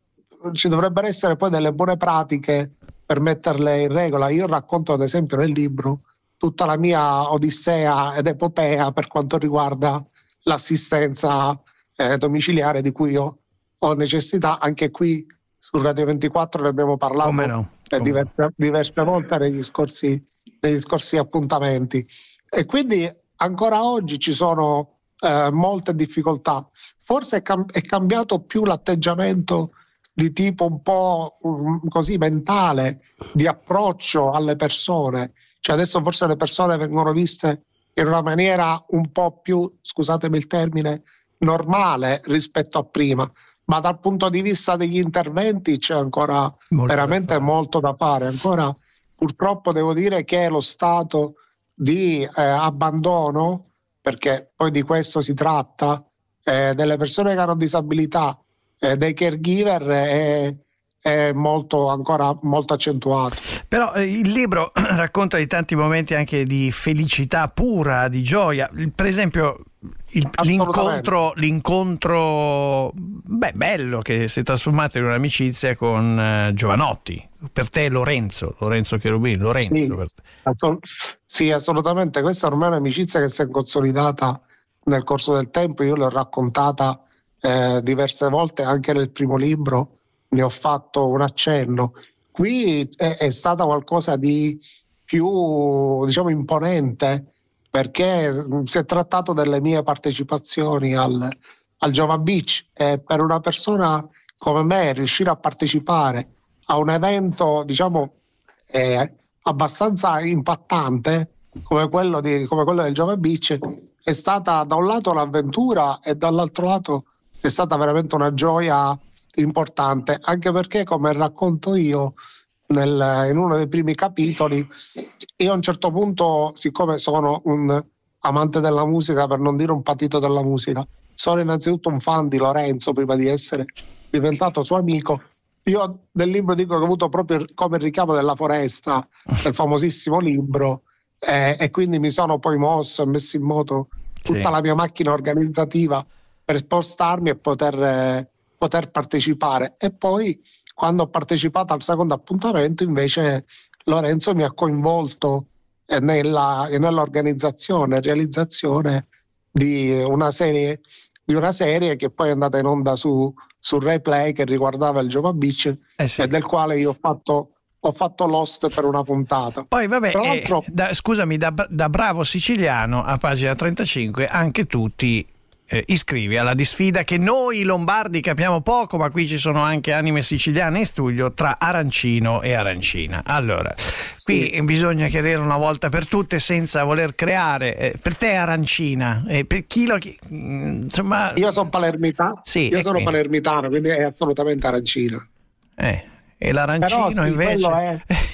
Speaker 15: ci dovrebbero essere poi delle buone pratiche per metterle in regola. Io racconto ad esempio nel libro tutta la mia odissea ed epopea per quanto riguarda l'assistenza eh, domiciliare di cui io ho necessità. Anche qui su Radio ventiquattro ne abbiamo parlato Come no? Come diverse, diverse volte negli scorsi, negli scorsi appuntamenti, e quindi ancora oggi ci sono eh, molte difficoltà. Forse è, cam- è cambiato più l'atteggiamento di tipo un po' um, così mentale, di approccio alle persone. Cioè adesso forse le persone vengono viste in una maniera un po' più, scusatemi il termine, normale rispetto a prima, ma dal punto di vista degli interventi c'è ancora molto veramente da molto da fare. Ancora purtroppo devo dire che lo stato di eh, abbandono, perché poi di questo si tratta, Eh, delle persone che hanno disabilità, eh, dei caregiver è, è molto ancora molto accentuato.
Speaker 3: Però eh, il libro racconta di tanti momenti anche di felicità pura, di gioia. Per esempio il, l'incontro, l'incontro beh, bello che si è trasformato in un'amicizia con eh, Jovanotti. Per te Lorenzo, Lorenzo Cherubini, Lorenzo.
Speaker 15: Sì,
Speaker 3: per...
Speaker 15: assol- sì, assolutamente. Questa ormai è un'amicizia che si è consolidata nel corso del tempo. Io l'ho raccontata eh, diverse volte, anche nel primo libro ne ho fatto un accenno. Qui è, è stata qualcosa di più, diciamo, imponente, perché si è trattato delle mie partecipazioni al, al Jova Beach, e per una persona come me riuscire a partecipare a un evento, diciamo, eh, abbastanza impattante come quello, di, come quello del Jova Beach è stata da un lato un'avventura e dall'altro lato è stata veramente una gioia importante, anche perché, come racconto io nel, in uno dei primi capitoli, io a un certo punto, siccome sono un amante della musica, per non dire un patito della musica, sono innanzitutto un fan di Lorenzo prima di essere diventato suo amico. Io nel libro dico che ho avuto proprio come il richiamo della foresta, del famosissimo libro, Eh, e quindi mi sono poi mosso e messo in moto tutta sì. la mia macchina organizzativa per spostarmi e poter, eh, poter partecipare. E poi quando ho partecipato al secondo appuntamento invece Lorenzo mi ha coinvolto eh, nella, nell'organizzazione e realizzazione di una serie di una serie che poi è andata in onda su, su Rai Play, che riguardava il Jova Beach, eh sì. e del quale io ho fatto ho fatto l'host per una puntata.
Speaker 3: Poi vabbè, eh, da, scusami, da, da bravo siciliano, a pagina trentacinque anche tu ti eh, iscrivi alla disfida che noi lombardi capiamo poco, ma qui ci sono anche anime siciliane in studio, tra arancino e arancina. Allora, qui sì. bisogna chiarire una volta per tutte, senza voler creare, eh, per te arancina, eh, per chi lo insomma.
Speaker 15: Io sono palermitano,
Speaker 3: sì,
Speaker 15: io sono
Speaker 3: quindi.
Speaker 15: palermitano, quindi è assolutamente arancina.
Speaker 3: Eh E l'arancino
Speaker 15: Però, sì,
Speaker 3: invece
Speaker 15: è,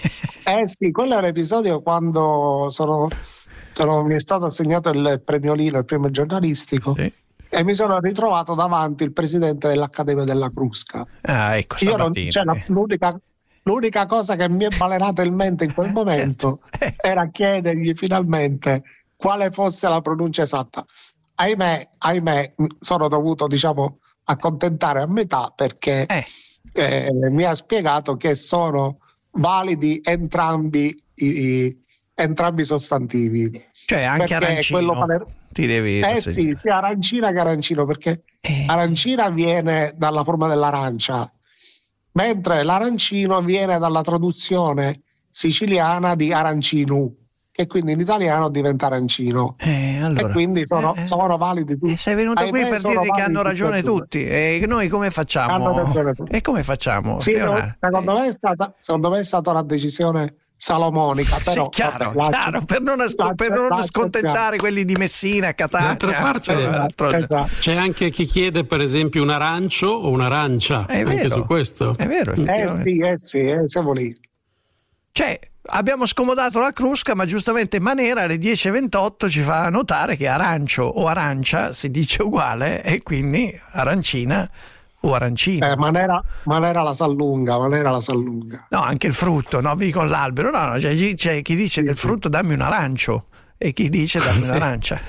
Speaker 15: Eh sì, quello è l'episodio quando sono, sono, mi è stato assegnato il premiolino, il premio giornalistico, sì. E mi sono ritrovato davanti il presidente dell'Accademia della Crusca.
Speaker 3: Ah, ecco,
Speaker 15: Io non, cioè, la, l'unica, l'unica cosa che mi è balenata in mente in quel momento era chiedergli finalmente quale fosse la pronuncia esatta. Ahimè, ahimè, sono dovuto, diciamo, accontentare a metà perché eh. Eh, mi ha spiegato che sono validi entrambi i, i entrambi i sostantivi.
Speaker 3: Cioè anche perché arancino quello paler- ti devi
Speaker 15: eh sì, sia arancina che arancino, perché eh. arancina viene dalla forma dell'arancia, mentre l'arancino viene dalla traduzione siciliana di arancinu, che quindi in italiano diventa arancino.
Speaker 3: Eh, allora,
Speaker 15: e quindi sono, eh, sono validi tutti.
Speaker 3: E sei venuto qui per dire che hanno ragione tutti, e noi come facciamo? E come facciamo?
Speaker 15: Sì, no, secondo, me è stata, secondo me è stata una decisione salomonica, però
Speaker 3: sì, chiaro,
Speaker 15: vabbè,
Speaker 3: chiaro, per non, asco- per non scontentare quelli di Messina, Catania.
Speaker 5: D'altra parte esatto, esatto. C'è anche chi chiede per esempio un arancio o un'arancia,
Speaker 3: è
Speaker 5: anche
Speaker 3: vero,
Speaker 5: su questo.
Speaker 3: È vero,
Speaker 15: eh sì, eh sì, eh, siamo lì.
Speaker 3: Cioè, abbiamo scomodato la Crusca, ma giustamente Manera alle dieci e ventotto ci fa notare che arancio o arancia si dice uguale, e quindi arancina o arancina.
Speaker 15: Eh, Manera, Manera la s'allunga, Manera la s'allunga.
Speaker 3: No, anche il frutto, no, vieni con l'albero. No, no, c'è, c'è chi dice del frutto dammi un arancio e chi dice dammi sì. un'arancia.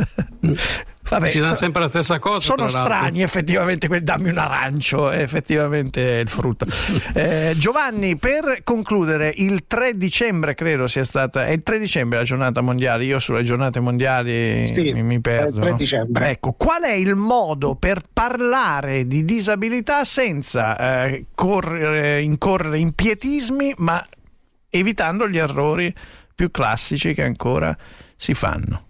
Speaker 3: Vabbè,
Speaker 5: ci dà
Speaker 3: so,
Speaker 5: sempre la stessa cosa.
Speaker 3: Sono strani effettivamente quel dammi un arancio, è effettivamente il frutto. eh, Giovanni, per concludere, il tre dicembre credo sia stata, è il tre dicembre la giornata mondiale, io sulle giornate mondiali
Speaker 15: sì,
Speaker 3: mi, mi perdo.
Speaker 15: È il tre dicembre.
Speaker 3: Ecco, qual è il modo per parlare di disabilità senza eh, correre, incorrere in pietismi, ma evitando gli errori più classici che ancora si fanno?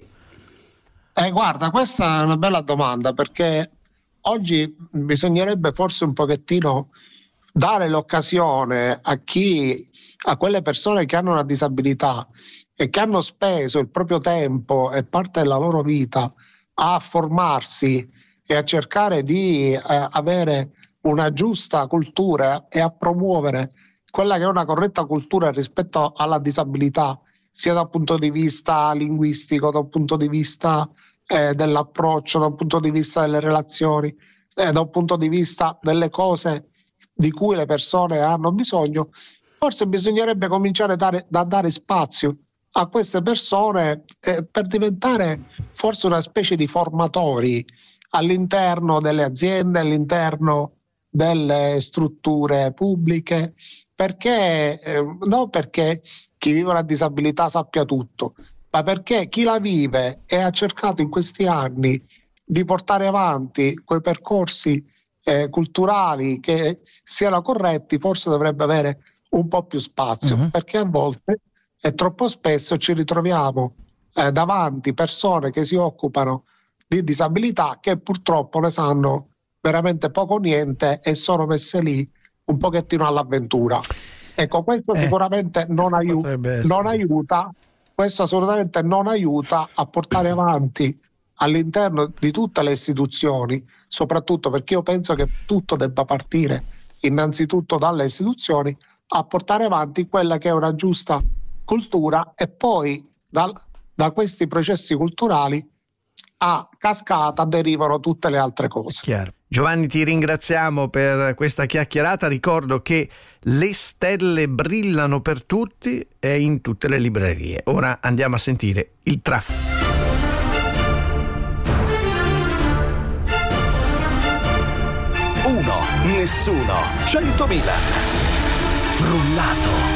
Speaker 15: Eh, guarda, questa è una bella domanda, perché oggi bisognerebbe forse un pochettino dare l'occasione a chi, a quelle persone che hanno una disabilità e che hanno speso il proprio tempo e parte della loro vita a formarsi e a cercare di eh, avere una giusta cultura e a promuovere quella che è una corretta cultura rispetto alla disabilità, sia dal punto di vista linguistico, dal punto di vista eh, dell'approccio, dal punto di vista delle relazioni, eh, dal punto di vista delle cose di cui le persone hanno bisogno. Forse bisognerebbe cominciare a dare, da dare spazio a queste persone eh, per diventare forse una specie di formatori all'interno delle aziende, all'interno delle strutture pubbliche, perché eh, non perché chi vive una disabilità sappia tutto, ma perché chi la vive e ha cercato in questi anni di portare avanti quei percorsi eh, culturali che siano corretti, forse dovrebbe avere un po' più spazio, uh-huh. perché a volte e troppo spesso ci ritroviamo eh, davanti persone che si occupano di disabilità che purtroppo ne sanno veramente poco o niente e sono messe lì un pochettino all'avventura. Ecco, questo eh, sicuramente non, aiu- non aiuta, questo assolutamente non aiuta a portare avanti all'interno di tutte le istituzioni, soprattutto perché io penso che tutto debba partire innanzitutto dalle istituzioni, a portare avanti quella che è una giusta cultura, e poi da, da questi processi culturali a cascata derivano tutte le altre cose.
Speaker 3: Chiaro. Giovanni, ti ringraziamo per questa chiacchierata. Ricordo che Le stelle brillano per tutti e in tutte le librerie. Ora andiamo a sentire il traffico.
Speaker 2: Uno, nessuno, centomila. Frullato.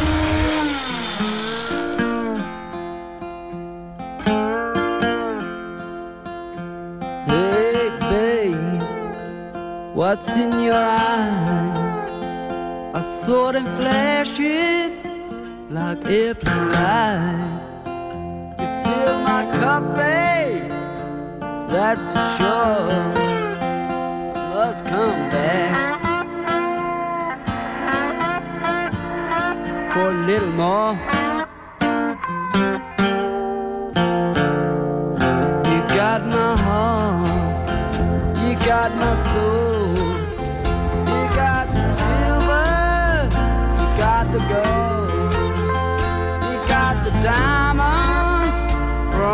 Speaker 16: What's in your eyes? I saw them flashing like April lights. You fill my cup, babe, that's for sure. Must come back for a little more. You got my heart, you got my soul. You got the silver, you got the gold.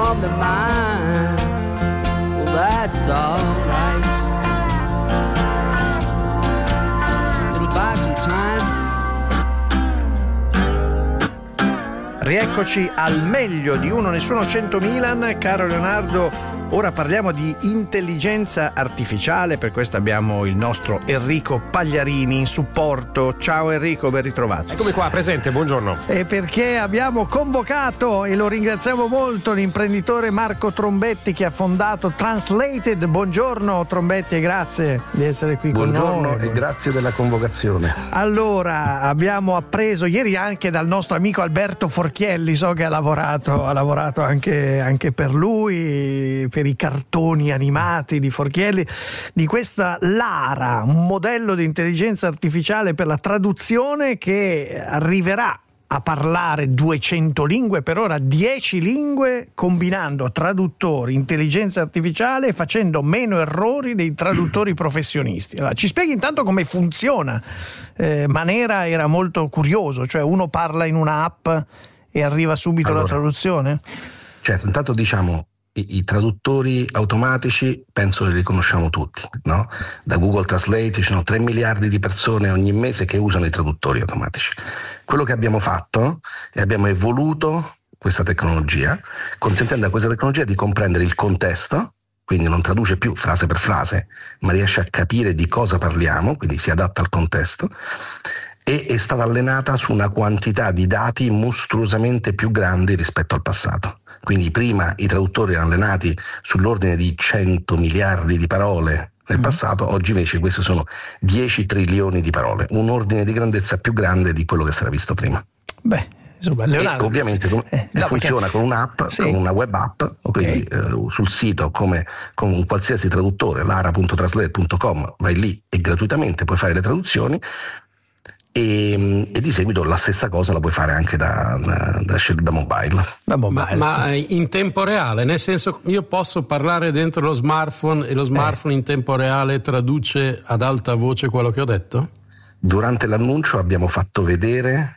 Speaker 16: on the mind. Well, that's alright. It'll buy some time.
Speaker 3: Rieccoci al meglio di Uno Nessuno cento Milan, caro Leonardo. Ora parliamo di intelligenza artificiale, per questo abbiamo il nostro Enrico Pagliarini in supporto. Ciao Enrico, ben ritrovato.
Speaker 17: Eccomi qua, presente, buongiorno.
Speaker 3: E perché abbiamo convocato, e lo ringraziamo molto, l'imprenditore Marco Trombetti che ha fondato Translated. Buongiorno Trombetti e grazie di essere qui
Speaker 18: buongiorno
Speaker 3: con noi.
Speaker 18: Buongiorno e grazie della convocazione.
Speaker 3: Allora, abbiamo appreso ieri anche dal nostro amico Alberto Forchielli, so che ha lavorato, ha lavorato anche, anche per lui, per i cartoni animati di Forchielli, di questa Lara, un modello di intelligenza artificiale per la traduzione che arriverà a parlare duecento lingue, per ora dieci lingue, combinando traduttori, intelligenza artificiale e facendo meno errori dei traduttori professionisti. Allora, ci spieghi intanto come funziona? Eh, Manera era molto curioso, cioè uno parla in una app e arriva subito allora, la traduzione?
Speaker 18: Certo, intanto diciamo I, i traduttori automatici penso li riconosciamo tutti, no? Da Google Translate ci sono tre miliardi di persone ogni mese che usano i traduttori automatici. Quello che abbiamo fatto è abbiamo evoluto questa tecnologia, consentendo a questa tecnologia di comprendere il contesto, quindi non traduce più frase per frase, ma riesce a capire di cosa parliamo, quindi si adatta al contesto, e è stata allenata su una quantità di dati mostruosamente più grandi rispetto al passato. Quindi prima i traduttori erano allenati sull'ordine di cento miliardi di parole nel passato, oggi invece queste sono dieci trilioni di parole, un ordine di grandezza più grande di quello che si era visto prima.
Speaker 3: Beh, insomma, Leonardo.
Speaker 18: E ovviamente eh, no, funziona perché... con un'app, sì. con una web app, okay. Quindi eh, sul sito come con un qualsiasi traduttore, lara punto translate punto com, vai lì e gratuitamente puoi fare le traduzioni. E, e di seguito la stessa cosa la puoi fare anche da, da, da, da mobile.
Speaker 5: Da mobile. Ma, ma in tempo reale, nel senso io posso parlare dentro lo smartphone e lo smartphone eh. in tempo reale traduce ad alta voce quello che ho detto?
Speaker 18: Durante l'annuncio abbiamo fatto vedere,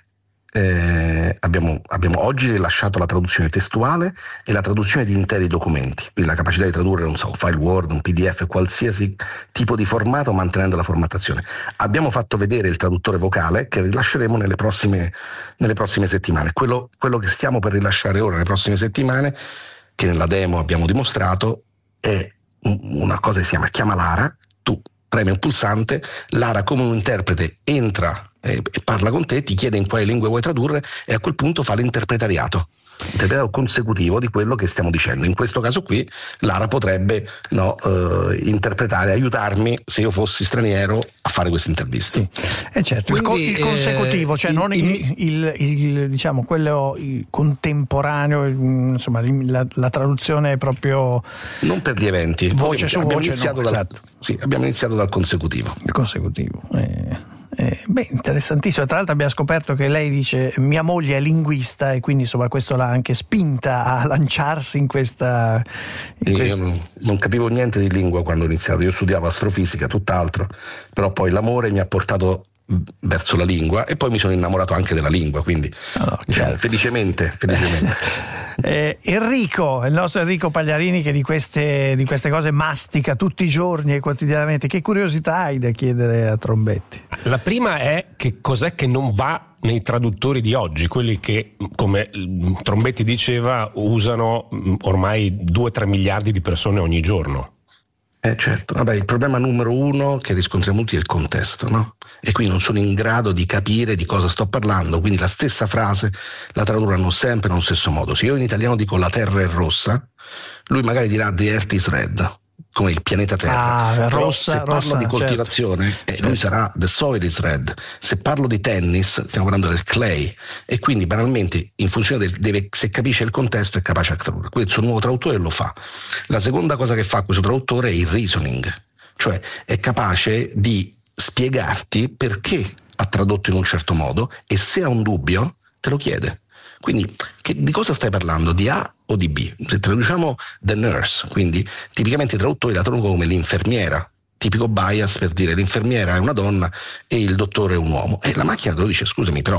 Speaker 18: eh, abbiamo, abbiamo oggi rilasciato la traduzione testuale e la traduzione di interi documenti, quindi la capacità di tradurre un so, file Word, un P D F, qualsiasi tipo di formato mantenendo la formattazione. Abbiamo fatto vedere il traduttore vocale che rilasceremo nelle prossime, nelle prossime settimane. Quello, quello che stiamo per rilasciare ora nelle prossime settimane, che nella demo abbiamo dimostrato, è una cosa che si chiama chiama Lara. Tu premi un pulsante, Lara come un interprete entra e parla con te, ti chiede in quale lingua vuoi tradurre e a quel punto fa l'interpretariato, interpretariato consecutivo di quello che stiamo dicendo. In questo caso qui Lara potrebbe no, eh, interpretare, aiutarmi se io fossi straniero a fare questa intervista. Sì.
Speaker 3: Eh certo, Quindi, il, co- il consecutivo, eh, cioè il, non il, il, il, il diciamo quello il contemporaneo, insomma la, la traduzione è proprio
Speaker 18: non per gli eventi.
Speaker 3: Voce su
Speaker 18: abbiamo
Speaker 3: voce,
Speaker 18: iniziato
Speaker 3: no,
Speaker 18: dal,
Speaker 3: esatto.
Speaker 18: Sì, abbiamo iniziato dal consecutivo.
Speaker 3: Il consecutivo. Eh. Eh, beh, interessantissimo. Tra l'altro abbiamo scoperto che lei dice mia moglie è linguista e quindi insomma questo l'ha anche spinta a lanciarsi in questa, in
Speaker 18: questa... Io non, non capivo niente di lingua quando ho iniziato, io studiavo astrofisica, tutt'altro, però poi l'amore mi ha portato verso la lingua e poi mi sono innamorato anche della lingua, quindi oh, diciamo, felicemente, felicemente.
Speaker 3: eh, Enrico, il nostro Enrico Pagliarini che di queste, di queste cose mastica tutti i giorni e quotidianamente, che curiosità hai da chiedere a Trombetti?
Speaker 17: La prima è che cos'è che non va nei traduttori di oggi, quelli che, come Trombetti diceva, usano ormai due tre miliardi di persone ogni giorno.
Speaker 18: Eh certo, vabbè, il problema numero uno che riscontriamo tutti è il contesto, no? E quindi non sono in grado di capire di cosa sto parlando, quindi la stessa frase la tradurranno sempre nello stesso modo. Se io in italiano dico la terra è rossa, lui magari dirà the earth is red, come il pianeta Terra.
Speaker 3: Ah,
Speaker 18: Però
Speaker 3: rossa,
Speaker 18: se parlo
Speaker 3: rossa,
Speaker 18: di coltivazione,
Speaker 3: certo.
Speaker 18: eh, lui
Speaker 3: certo.
Speaker 18: sarà the soil is red. Se parlo di tennis, stiamo parlando del clay. E quindi banalmente, in funzione del deve, se capisce il contesto, è capace a tradurre. Questo nuovo traduttore lo fa. La seconda cosa che fa questo traduttore è il reasoning, cioè è capace di spiegarti perché ha tradotto in un certo modo e se ha un dubbio te lo chiede. Quindi che, di cosa stai parlando? Di A o di B? Se traduciamo the nurse, quindi tipicamente i traduttori la traducono come l'infermiera, tipico bias per dire l'infermiera è una donna e il dottore è un uomo. E la macchina te lo dice, scusami, però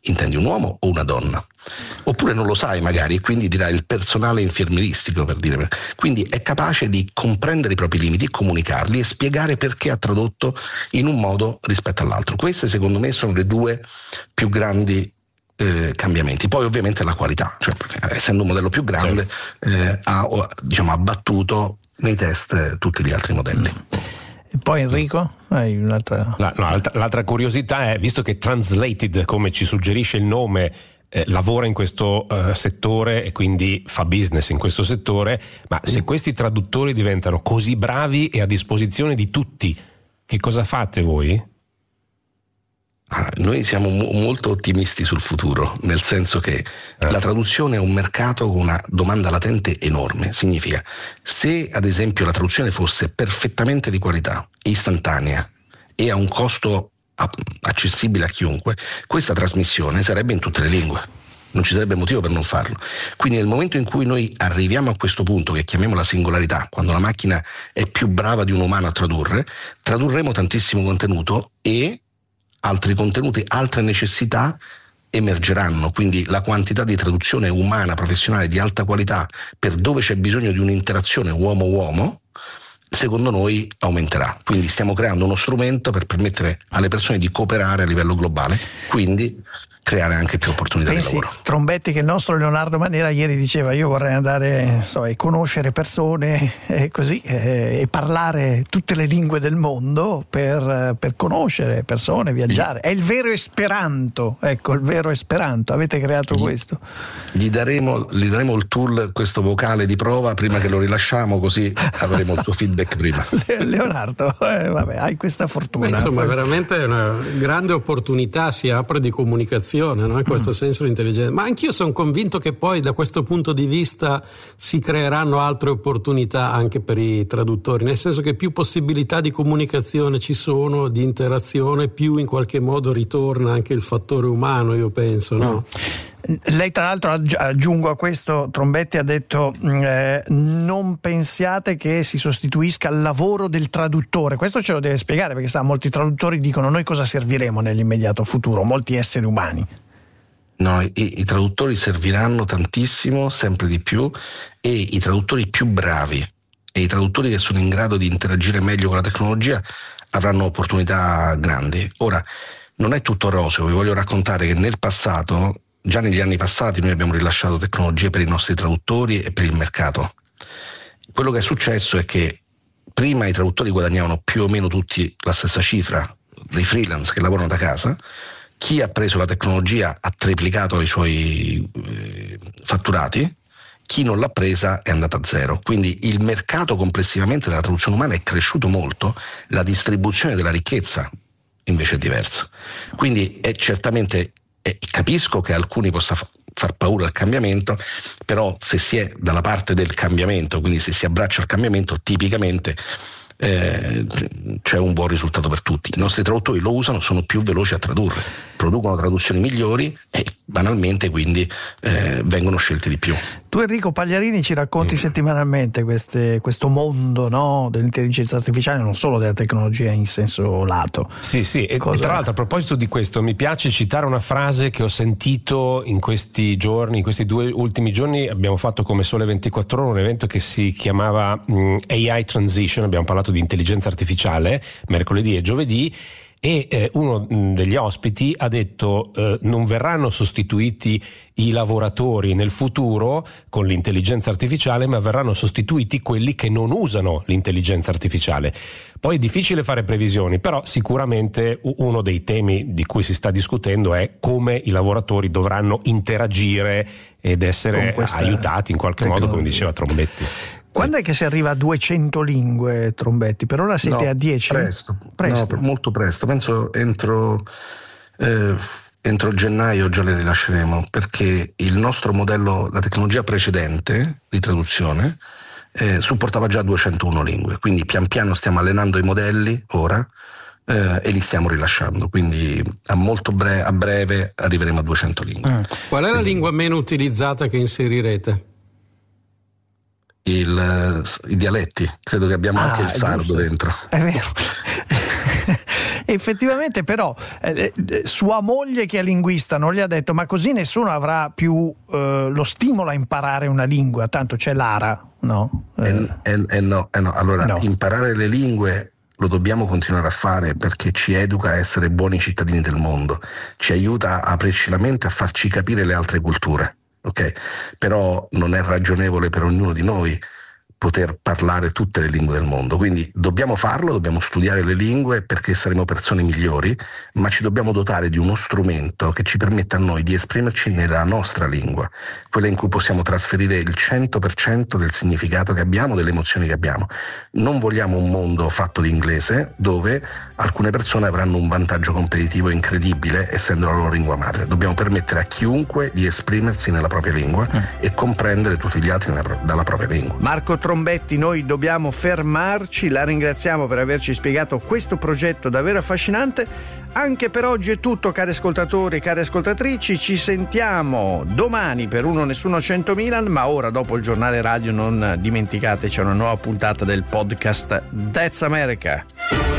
Speaker 18: intendi un uomo o una donna? Oppure non lo sai magari e quindi dirà il personale infermieristico, per dire. Quindi è capace di comprendere i propri limiti, comunicarli e spiegare perché ha tradotto in un modo rispetto all'altro. Queste secondo me sono le due più grandi eh, cambiamenti. Poi ovviamente la qualità, cioè, essendo un modello più grande eh, ha diciamo, abbattuto nei test eh, tutti gli altri modelli.
Speaker 3: E poi Enrico, hai un'altra...
Speaker 17: La, no, l'altra, l'altra curiosità è, visto che Translated, come ci suggerisce il nome, eh, lavora in questo uh, settore e quindi fa business in questo settore, ma se questi traduttori diventano così bravi e a disposizione di tutti, che cosa fate voi?
Speaker 18: Ah, noi siamo mo- molto ottimisti sul futuro, nel senso che eh. la traduzione è un mercato con una domanda latente enorme. Significa, se ad esempio la traduzione fosse perfettamente di qualità, istantanea e a un costo a- accessibile a chiunque, questa trasmissione sarebbe in tutte le lingue, non ci sarebbe motivo per non farlo. Quindi nel momento in cui noi arriviamo a questo punto, che chiamiamo la singolarità, quando la macchina è più brava di un umano a tradurre, tradurremo tantissimo contenuto e altri contenuti, altre necessità emergeranno, quindi la quantità di traduzione umana, professionale di alta qualità per dove c'è bisogno di un'interazione uomo-uomo, secondo noi aumenterà. Quindi stiamo creando uno strumento per permettere alle persone di cooperare a livello globale, quindi creare anche più opportunità
Speaker 3: Pensi,
Speaker 18: di lavoro.
Speaker 3: Trombetti, che il nostro Leonardo Manera ieri diceva io vorrei andare so, e conoscere persone e così eh, e parlare tutte le lingue del mondo per, per conoscere persone, viaggiare. È il vero Esperanto, ecco, il vero Esperanto. Avete creato
Speaker 18: gli,
Speaker 3: questo?
Speaker 18: Gli daremo, gli daremo il tool, questo vocale di prova prima che lo rilasciamo, così avremo il tuo feedback prima.
Speaker 3: Leonardo, eh, vabbè, hai questa fortuna.
Speaker 5: Beh, insomma, Poi... veramente è una grande opportunità, si apre di comunicazione. No? In questo mm. senso l'intelligenza, ma anch'io sono convinto che poi da questo punto di vista si creeranno altre opportunità anche per i traduttori, nel senso che più possibilità di comunicazione ci sono, di interazione, più in qualche modo ritorna anche il fattore umano, io penso, no?
Speaker 3: Mm. Lei tra l'altro, aggiungo a questo, Trombetti ha detto eh, non pensiate che si sostituisca il lavoro del traduttore. Questo ce lo deve spiegare, perché sa, molti traduttori dicono noi cosa serviremo nell'immediato futuro, molti esseri umani.
Speaker 18: No, i, i traduttori serviranno tantissimo, sempre di più, e i traduttori più bravi e i traduttori che sono in grado di interagire meglio con la tecnologia avranno opportunità grandi. Ora, non è tutto roseo, vi voglio raccontare che nel passato, già negli anni passati, noi abbiamo rilasciato tecnologie per i nostri traduttori e per il mercato. Quello che è successo è che prima i traduttori guadagnavano più o meno tutti la stessa cifra dei freelance che lavorano da casa. Chi ha preso la tecnologia ha triplicato i suoi eh, fatturati, chi non l'ha presa è andata a zero. Quindi il mercato complessivamente della traduzione umana è cresciuto molto, la distribuzione della ricchezza invece è diversa. Quindi è certamente, eh, capisco che a alcuni possa fa- far paura il cambiamento, però se si è dalla parte del cambiamento, quindi se si abbraccia il cambiamento, tipicamente Eh, c'è un buon risultato per tutti. I nostri traduttori lo usano, sono più veloci a tradurre, producono traduzioni migliori e banalmente quindi eh, vengono scelti di più.
Speaker 3: Tu Enrico Pagliarini ci racconti mm. settimanalmente queste, questo mondo, no, dell'intelligenza artificiale, non solo della tecnologia in senso lato.
Speaker 17: Sì, sì, e, e tra l'altro a proposito di questo mi piace citare una frase che ho sentito in questi giorni, in questi due ultimi giorni. Abbiamo fatto come Sole ventiquattro Ore un evento che si chiamava mh, A I Transition, abbiamo parlato di intelligenza artificiale mercoledì e giovedì, e eh, uno degli ospiti ha detto eh, non verranno sostituiti i lavoratori nel futuro con l'intelligenza artificiale, ma verranno sostituiti quelli che non usano l'intelligenza artificiale. Poi è difficile fare previsioni, però sicuramente uno dei temi di cui si sta discutendo è come i lavoratori dovranno interagire ed essere aiutati in qualche modo, come diceva Trombetti.
Speaker 3: Quando è che si arriva a duecento lingue, Trombetti? Per ora siete
Speaker 18: no,
Speaker 3: a dieci?
Speaker 18: Presto, presto. No, molto presto. Penso entro, eh, entro gennaio già le rilasceremo, perché il nostro modello, la tecnologia precedente di traduzione, eh, supportava già duecentouno lingue. Quindi pian piano stiamo allenando i modelli ora eh, e li stiamo rilasciando. Quindi a, molto bre- a breve arriveremo a duecento lingue.
Speaker 5: Mm. Qual è la Quindi, lingua meno utilizzata che inserirete?
Speaker 18: Il, i dialetti, credo che abbiamo ah, anche il sardo
Speaker 3: giusto.
Speaker 18: dentro.
Speaker 3: È vero. Effettivamente però eh, sua moglie, che è linguista, non gli ha detto: ma così nessuno avrà più eh, lo stimolo a imparare una lingua, tanto c'è Lara, no? Eh,
Speaker 18: eh, eh, eh no, eh no. Allora no. Imparare le lingue lo dobbiamo continuare a fare, perché ci educa a essere buoni cittadini del mondo, ci aiuta a aprirci la mente, a farci capire le altre culture, ok? Però non è ragionevole per ognuno di noi poter parlare tutte le lingue del mondo, quindi dobbiamo farlo, dobbiamo studiare le lingue perché saremo persone migliori, ma ci dobbiamo dotare di uno strumento che ci permetta a noi di esprimerci nella nostra lingua, quella in cui possiamo trasferire il cento per cento del significato che abbiamo, delle emozioni che abbiamo. Non vogliamo un mondo fatto di inglese dove alcune persone avranno un vantaggio competitivo incredibile essendo la loro lingua madre. Dobbiamo permettere a chiunque di esprimersi nella propria lingua mm. e comprendere tutti gli altri nella, dalla propria lingua.
Speaker 3: Marco Trombetti, noi dobbiamo fermarci, la ringraziamo per averci spiegato questo progetto davvero affascinante. Anche per oggi è tutto, cari ascoltatori, cari ascoltatrici, ci sentiamo domani per Uno Nessuno cento Milan, ma ora dopo il giornale radio non dimenticate, c'è una nuova puntata del podcast That's America.